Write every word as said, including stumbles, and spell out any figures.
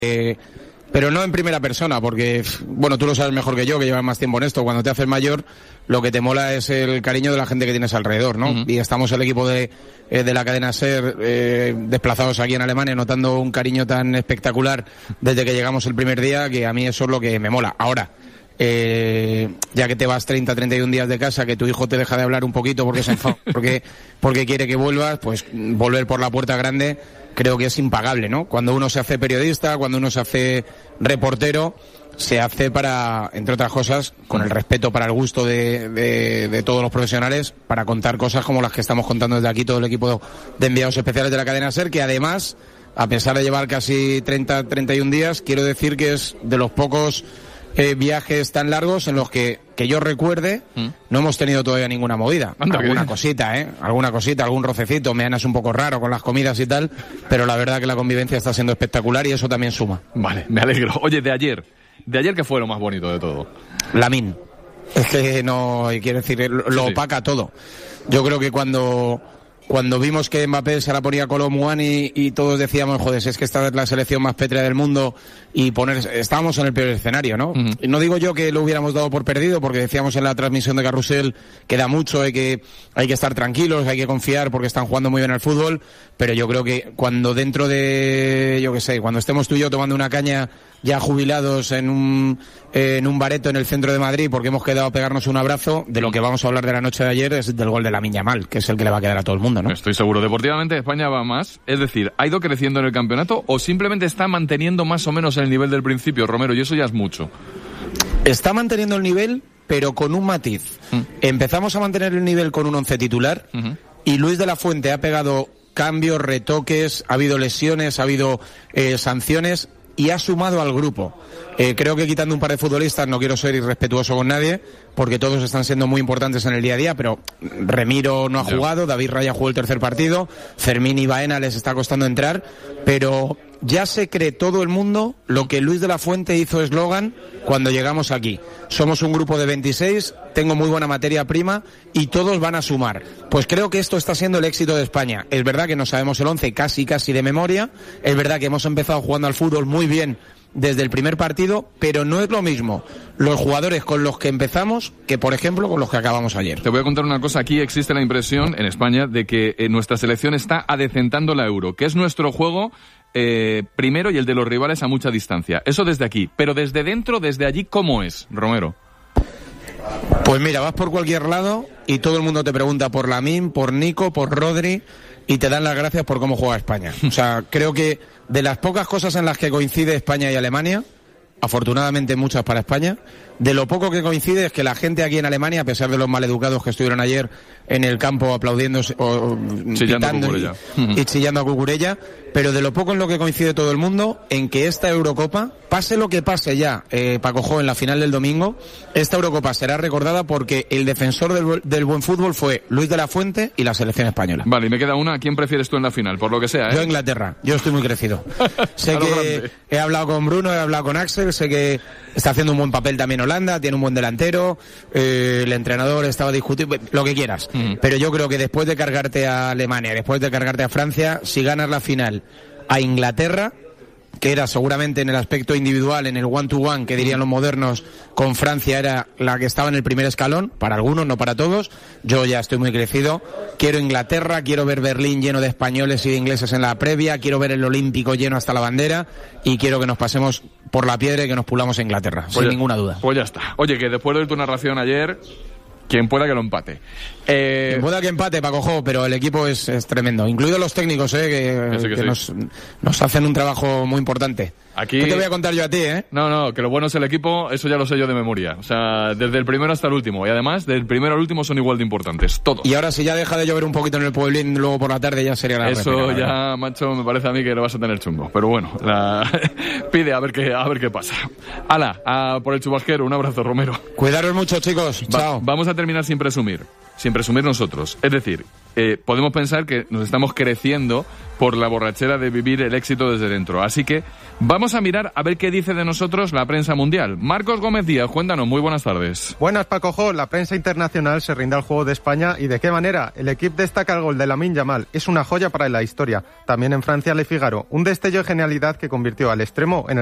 Eh, pero no en primera persona, porque, bueno, tú lo sabes mejor que yo, que llevas más tiempo en esto. Cuando te haces mayor, lo que te mola es el cariño de la gente que tienes alrededor, ¿no? Uh-huh. Y estamos el equipo de, eh, de la cadena SER eh, desplazados aquí en Alemania, notando un cariño tan espectacular desde que llegamos el primer día, que a mí eso es lo que me mola. Ahora, eh, ya que te vas treinta, treinta y un días de casa, que tu hijo te deja de hablar un poquito porque se enfada, porque, porque quiere que vuelvas, pues volver por la puerta grande creo que es impagable, ¿no? Cuando uno se hace periodista, cuando uno se hace reportero, se hace para, entre otras cosas, con el respeto para el gusto de, de, de todos los profesionales, para contar cosas como las que estamos contando desde aquí todo el equipo de enviados especiales de la cadena SER, que además, a pesar de llevar casi treinta, treinta y un días, quiero decir que es de los pocos eh, viajes tan largos en los que, que yo recuerde, ¿Mm? no hemos tenido todavía ninguna movida. Anda, alguna cosita, ¿eh? Alguna cosita, algún rocecito. Me es un poco raro con las comidas y tal, pero la verdad que la convivencia está siendo espectacular y eso también suma. Vale, me alegro. Oye, de ayer, ¿de ayer qué fue lo más bonito de todo? Lamine. Es que no, quiero decir, lo sí. opaca todo. Yo creo que cuando... Cuando vimos que Mbappé se la ponía Kolo Muani y todos decíamos, joder, es que esta es la selección más pétrea del mundo y poner, estábamos en el peor escenario, ¿no? Uh-huh. Y no digo yo que lo hubiéramos dado por perdido, porque decíamos en la transmisión de Carrusel que da mucho, hay que, hay que estar tranquilos, hay que confiar porque están jugando muy bien al fútbol, pero yo creo que cuando dentro de, yo qué sé, cuando estemos tú y yo tomando una caña ya jubilados en un eh, en un bareto en el centro de Madrid porque hemos quedado a pegarnos un abrazo, de lo que vamos a hablar de la noche de ayer es del gol de Lamine Yamal, que es el que le va a quedar a todo el mundo, ¿no? Estoy seguro. Deportivamente España va más, es decir, ¿ha ido creciendo en el campeonato o simplemente está manteniendo más o menos el nivel del principio, Romero? Y eso ya es mucho. Está manteniendo el nivel, pero con un matiz. ¿Mm? Empezamos a mantener el nivel con un once titular uh-huh. y Luis de la Fuente ha pegado cambios, retoques, ha habido lesiones, ha habido eh, sanciones y ha sumado al grupo. Eh, creo que quitando un par de futbolistas, no quiero ser irrespetuoso con nadie, porque todos están siendo muy importantes en el día a día, pero Remiro no ha jugado, David Raya jugó el tercer partido, Fermín y Baena les está costando entrar, pero ya se cree todo el mundo lo que Luis de la Fuente hizo eslogan cuando llegamos aquí. Somos un grupo de veintiséis, tengo muy buena materia prima y todos van a sumar. Pues creo que esto está siendo el éxito de España. Es verdad que no sabemos el once casi casi de memoria, es verdad que hemos empezado jugando al fútbol muy bien desde el primer partido, pero no es lo mismo los jugadores con los que empezamos que, por ejemplo, con los que acabamos ayer. Te voy a contar una cosa. Aquí existe la impresión en España de que eh, nuestra selección está adecentando la Euro, que es nuestro juego eh, primero y el de los rivales a mucha distancia. Eso desde aquí. Pero desde dentro, desde allí, ¿cómo es, Romero? Pues mira, vas por cualquier lado y todo el mundo te pregunta por Lamine, por Nico, por Rodri y te dan las gracias por cómo juega España. O sea, creo que de las pocas cosas en las que coincide España y Alemania, afortunadamente muchas para España, de lo poco que coincide es que la gente aquí en Alemania, a pesar de los maleducados que estuvieron ayer en el campo aplaudiendo o chillando a Cucurella y, y chillando a Cucurella, pero de lo poco en lo que coincide todo el mundo, en que esta Eurocopa, pase lo que pase ya, eh, Paco Jo, en la final del domingo, esta Eurocopa será recordada porque el defensor del, del buen fútbol fue Luis de la Fuente y la selección española. Vale, y me queda una. ¿A quién prefieres tú en la final? Por lo que sea, ¿eh? Yo Inglaterra. Yo estoy muy crecido. Sé que grande. He hablado con Bruno, he hablado con Axel, sé que está haciendo un buen papel también Holanda, tiene un buen delantero, eh, el entrenador estaba discutiendo, lo que quieras. Mm. Pero yo creo que después de cargarte a Alemania, después de cargarte a Francia, si ganas la final a Inglaterra, que era seguramente en el aspecto individual, en el one-to-one, que dirían los modernos, con Francia era la que estaba en el primer escalón, para algunos, no para todos. Yo ya estoy muy crecido. Quiero Inglaterra, quiero ver Berlín lleno de españoles y de ingleses en la previa, quiero ver el Olímpico lleno hasta la bandera y quiero que nos pasemos por la piedra y que nos pulamos a Inglaterra, pues sin ya, ninguna duda. Pues ya está. Oye, que después de tu narración ayer, quien pueda que lo empate. Eh... Quien pueda que empate, Paco Jo, pero el equipo es, es tremendo. Incluidos los técnicos, eh, que, que, que, que sí. nos, nos hacen un trabajo muy importante. Aquí... ¿Qué te voy a contar yo a ti, eh? No, no, que lo bueno es el equipo, eso ya lo sé yo de memoria. O sea, desde el primero hasta el último. Y además, del primero al último son igual de importantes, todos. Y ahora si ya deja de llover un poquito en el pueblín, luego por la tarde ya sería la Eso repena, ya, ¿verdad? macho, me parece a mí que lo vas a tener chungo. Pero bueno, la... pide a ver qué, a ver qué pasa. Hala, a por el chubasquero, un abrazo, Romero. Cuidaros mucho, chicos. Va, Chao. Vamos a terminar sin presumir. Sin presumir nosotros. Es decir, eh, podemos pensar que nos estamos creciendo por la borrachera de vivir el éxito desde dentro. Así que vamos a mirar a ver qué dice de nosotros la prensa mundial. Marcos Gómez Díaz, cuéntanos, muy buenas tardes. Buenas, Paco Jo. La prensa internacional se rinde al juego de España. ¿Y de qué manera? El equipo destaca el gol de Lamine Yamal. Es una joya para la historia. También en Francia, Le Figaro. Un destello de genialidad que convirtió al extremo en el